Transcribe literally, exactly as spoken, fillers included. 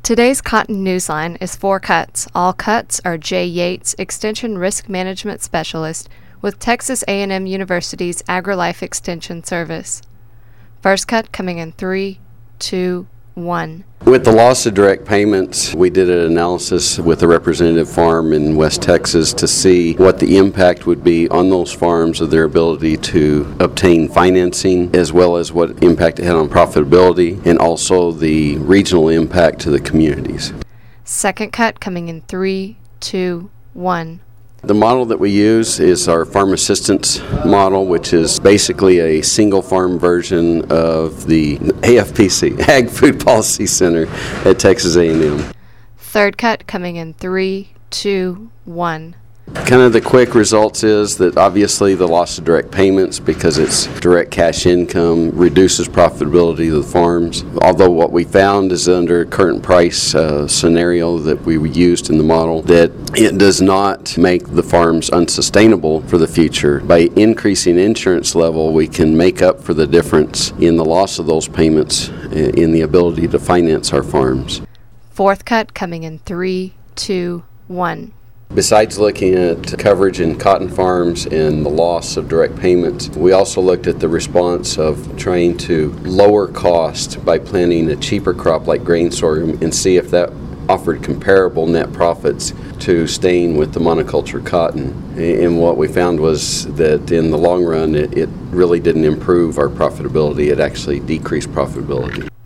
Today's Cotton Newsline is four cuts. All cuts are Jay Yates, Extension Risk Management Specialist with Texas A and M University's AgriLife Extension Service. First cut coming in three, two, one. With the loss of direct payments, we did an analysis with a representative farm in West Texas to see what the impact would be on those farms of their ability to obtain financing, as well as what impact it had on profitability, and also the regional impact to the communities. Second cut coming in three, two, one. The model that we use is our farm assistance model, which is basically a single farm version of the A F P C, Ag Food Policy Center at Texas A and M. Third cut coming in three, two, one. Kind of the quick results is that obviously the loss of direct payments, because it's direct cash income, reduces profitability of the farms. Although what we found is under current price uh, scenario that we used in the model, that it does not make the farms unsustainable for the future. By increasing insurance level, we can make up for the difference in the loss of those payments in the ability to finance our farms. Fourth cut coming in three, two, one. Besides looking at coverage in cotton farms and the loss of direct payments, we also looked at the response of trying to lower cost by planting a cheaper crop like grain sorghum and see if that offered comparable net profits to staying with the monoculture cotton. And what we found was that in the long run, it, it really didn't improve our profitability. It actually decreased profitability.